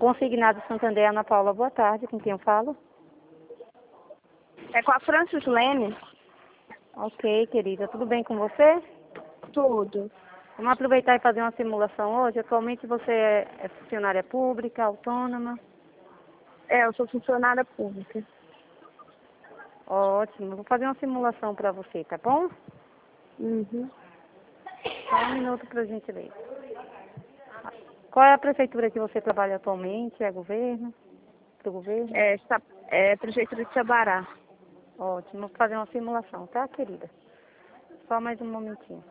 Consignado Santander, Ana Paula, boa tarde. Com quem eu falo? É com a Francis Lene? Ok, querida. Tudo bem com você? Tudo. Vamos aproveitar e fazer uma simulação hoje. Atualmente você é funcionária pública, autônoma? Eu sou funcionária pública. Ótimo. Vou fazer uma simulação para você, tá bom? Uhum. Só um minuto para a gente ler. Qual é a prefeitura que você trabalha atualmente? É governo? Pro governo? É Prefeitura de Sabará. Ótimo. Vou fazer uma simulação, tá, querida? Só mais um momentinho.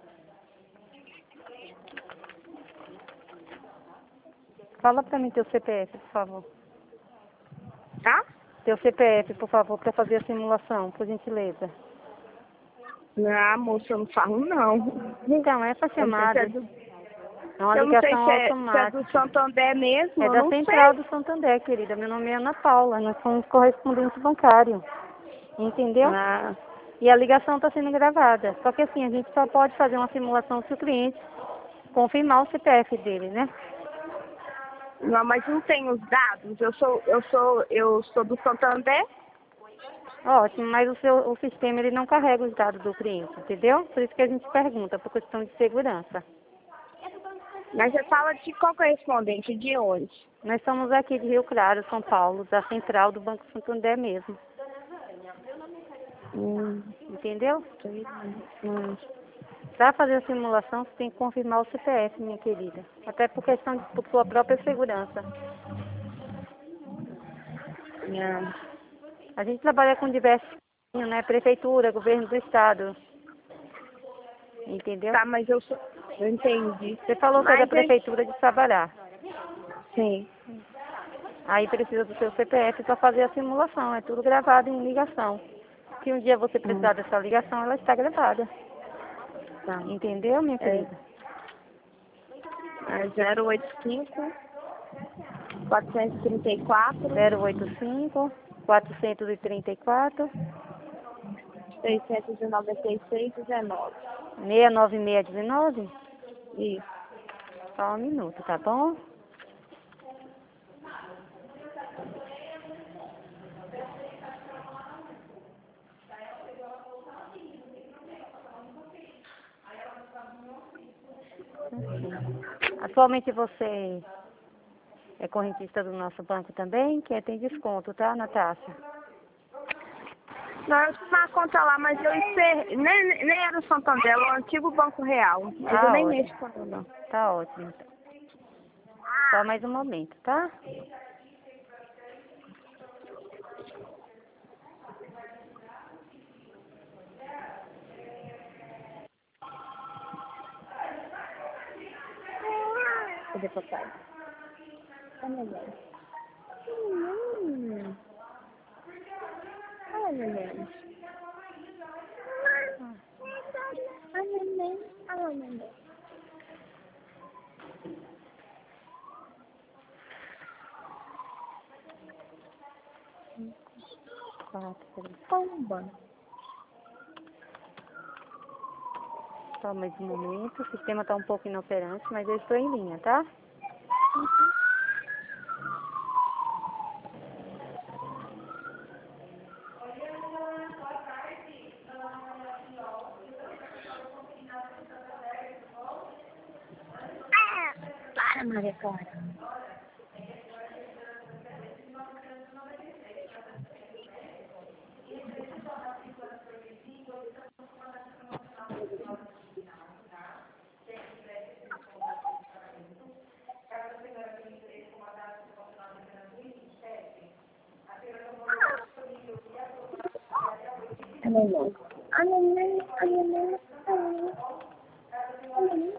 Fala para mim teu CPF, por favor. Tá? Teu CPF, por favor, para fazer a simulação, por gentileza. Não, moça, eu não falo não. Então, essa Eu não sei se chamada é do, é uma eu não sei ligação se é automática. do Santander mesmo, É eu da não Central sei. do Santander, querida. Meu nome é Ana Paula. Nós somos correspondente bancário. Entendeu? Ah, E a ligação está sendo gravada. Só que assim, a gente só pode fazer uma simulação se o cliente confirmar o CPF dele, né? não, mas não tem os dados. Eu sou do Santander. Ótimo, mas o sistema ele não carrega os dados do cliente, entendeu? Por isso que a gente pergunta, por questão de segurança. Mas você fala de qual correspondente? De onde? Nós somos aqui de Rio Claro, São Paulo, da Central do Banco Santander mesmo. Entendeu? Sei. Hum. Para fazer a simulação, você tem que confirmar o CPF, minha querida. Até por questão por sua própria segurança. Não. A gente trabalha com diversos, né? Prefeitura, governo do estado. Entendeu? Tá, mas eu entendi. Você falou que é da Mas prefeitura de Sabará. sim. Aí precisa do seu CPF para fazer a simulação. É tudo gravado em ligação. Se um dia você precisar dessa ligação, ela está gravada. Tá. Entendeu, minha querida? É 085 434 085 434 696 19. 69619. Isso. Só um minuto, tá bom? Atualmente você é correntista do nosso banco também, que tem desconto, tá, Natácia? Não, eu tinha uma conta lá, mas eu encerrei. Nem era o Santander, era o antigo Banco Real. Mas eu nem Ótimo. mexo com ele, não. Tá ótimo, então. Só mais um momento, tá? Cadê papai? Olha, neném. Olha, neném. Olha, neném. Olha, neném. Pomba. Só mais um momento. O sistema tá um pouco inoperante, mas eu estou em linha, tá? Para, Maria Clara. A neném. A neném. A neném. A neném. A neném.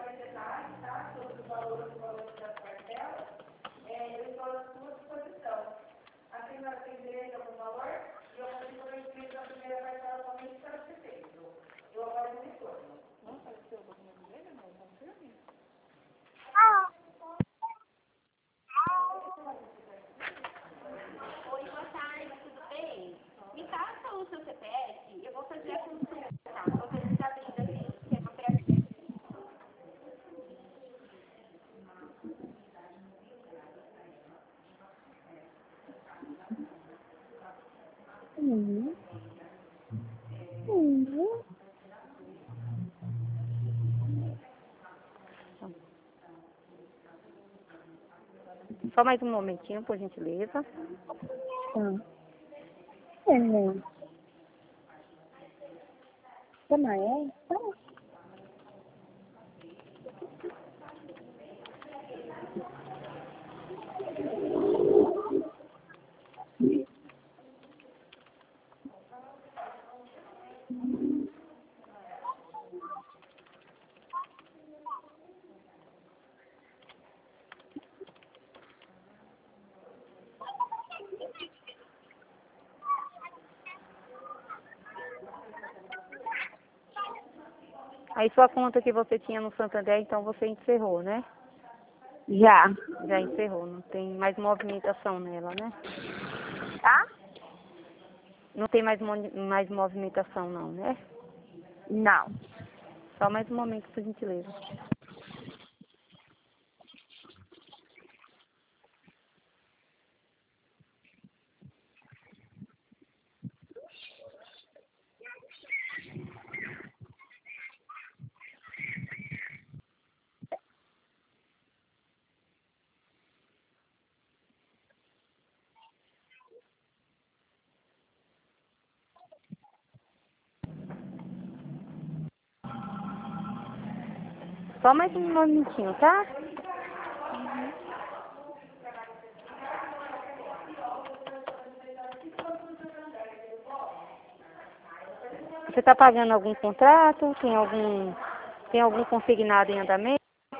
Oi, boa tarde, tudo bem? Me passa o seu CPF, eu vou fazer a consulta, tá? Vou ver se está abrindo aqui no sistema para mim. Só mais um momentinho, por gentileza. Neném. Também é? Aí sua conta que você tinha no Santander, então você encerrou, né? Já. Já encerrou, não tem mais movimentação nela, né? Tá? Não tem mais movimentação não, né? Não. Só mais um momento, por gentileza. Só mais um momentinho, tá? Você está pagando algum contrato? Tem algum consignado em andamento?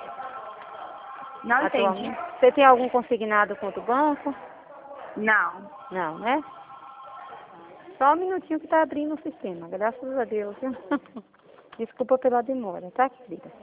Não entendi. Atualmente? Você tem algum consignado contra o banco? Não. Não, né? Só um minutinho que está abrindo o sistema, graças a Deus, viu? Desculpa pela demora, tá, querida?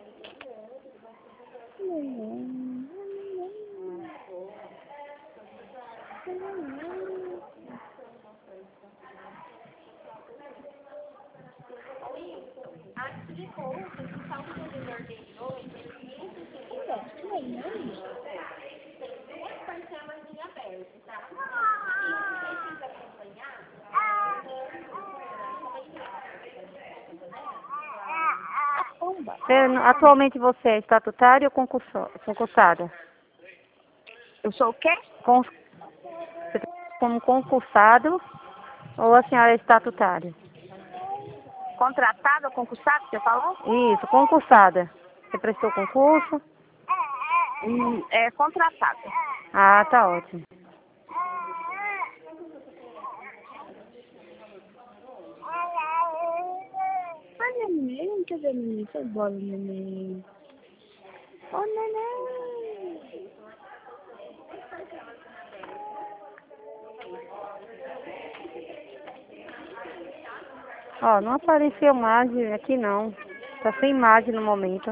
Aqui conta que o saldo devedor dele hoje é 550. Tem duas parcelas em aberto, tá? E se você quiser acompanhar, Atualmente você é estatutário ou concursada? Eu sou o quê? Você tá como concursado ou a senhora é estatutária? Contratado ou concursado, você falou? Isso, concursada. Você prestou concurso? É contratado. Ah, tá ótimo. Ai, neném, cadê neném? Foi embora, neném. Ô, neném. Ó, não apareceu imagem aqui não. Tá sem imagem no momento.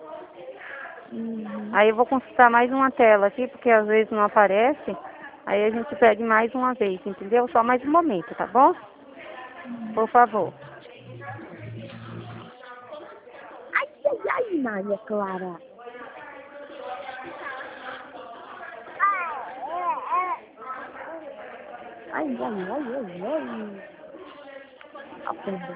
Aí eu vou consultar mais uma tela aqui, porque às vezes não aparece. Aí a gente pede mais uma vez, entendeu? Só mais um momento, tá bom? Por favor. Ai, ai, ai, Maria Clara. Ai, ai, ai, ai, ai. Aprenda.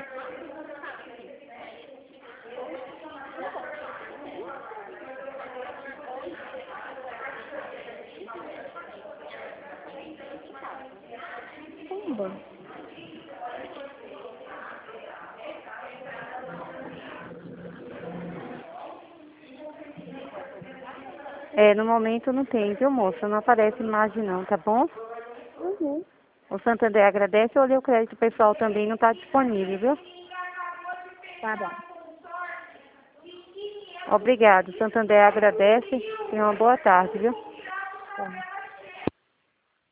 Pomba. No momento não tem, viu, moça? Não aparece imagem não, tá bom? Uhum. O Santander agradece, eu olhei o crédito pessoal também, não está disponível, viu? Tá bom. Obrigado. Santander agradece. Tenha uma boa tarde, viu? Tá.